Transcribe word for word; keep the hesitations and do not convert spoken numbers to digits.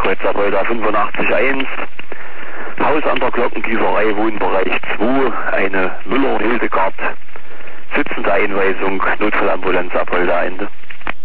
Kreuz Apolda fünfundachtzig eins. Haus an der Glockengießerei, Wohnbereich zwei, eine Müller-Hildegard. Sitzende Einweisung, Notfallambulanz Apolda Ende.